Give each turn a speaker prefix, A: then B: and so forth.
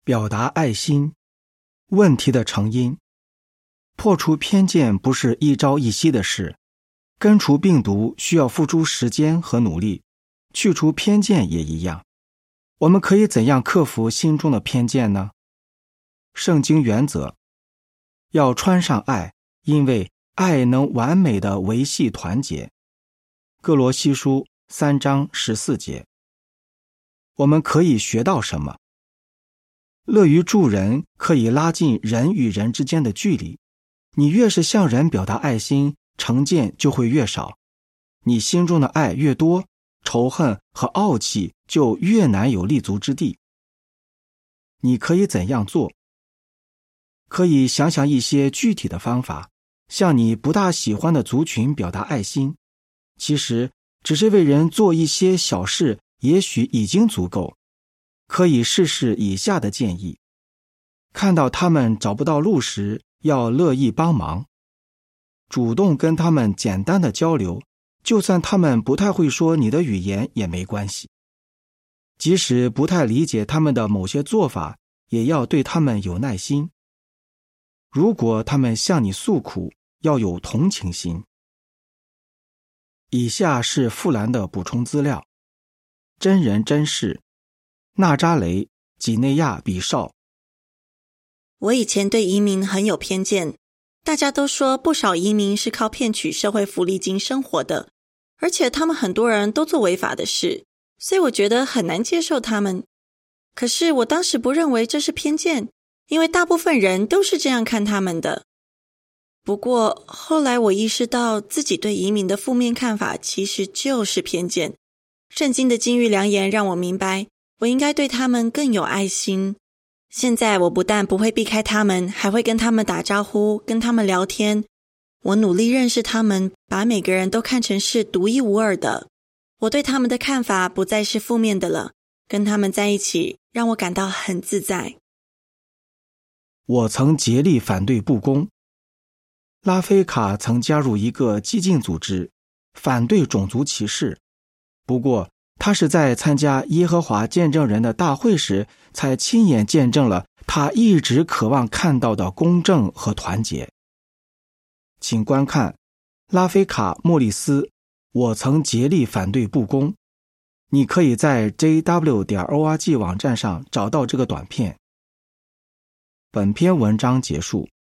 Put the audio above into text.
A: 表达爱心，问题的成因。破除偏见不是一朝一夕的事，根除病毒需要付出时间和努力，去除偏见也一样。我们可以怎样克服心中的偏见呢？圣经原则：要穿上爱，因为爱能完美的维系团结。哥罗西书3章14节。我们可以学到什么？乐于助人可以拉近人与人之间的距离。你越是向人表达爱心，成见就会越少。你心中的爱越多，仇恨和傲气就越难有立足之地。你可以怎样做？可以想想一些具体的方法，向你不大喜欢的族群表达爱心。其实，只是为人做一些小事，也许已经足够。可以试试以下的建议：看到他们找不到路时，要乐意帮忙，主动跟他们简单的交流，就算他们不太会说你的语言也没关系。即使不太理解他们的某些做法，也要对他们有耐心。如果他们向你诉苦，要有同情心。以下是富兰的补充资料：真人真事，纳扎雷、几内亚比绍。
B: 我以前对移民很有偏见，大家都说不少移民是靠骗取社会福利金生活的，而且他们很多人都做违法的事，所以我觉得很难接受他们。可是我当时不认为这是偏见，因为大部分人都是这样看他们的。不过后来我意识到自己对移民的负面看法其实就是偏见。圣经的金玉良言让我明白，我应该对他们更有爱心。现在我不但不会避开他们，还会跟他们打招呼，跟他们聊天。我努力认识他们，把每个人都看成是独一无二的。我对他们的看法不再是负面的了，跟他们在一起让我感到很自在。
A: 我曾竭力反对不公。拉菲卡曾加入一个激进组织，反对种族歧视。不过他是在参加耶和华见证人的大会时，才亲眼见证了他一直渴望看到的公正和团结。请观看拉菲卡·莫里斯，我曾竭力反对不公。你可以在 jw.org 网站上找到这个短片。本篇文章结束。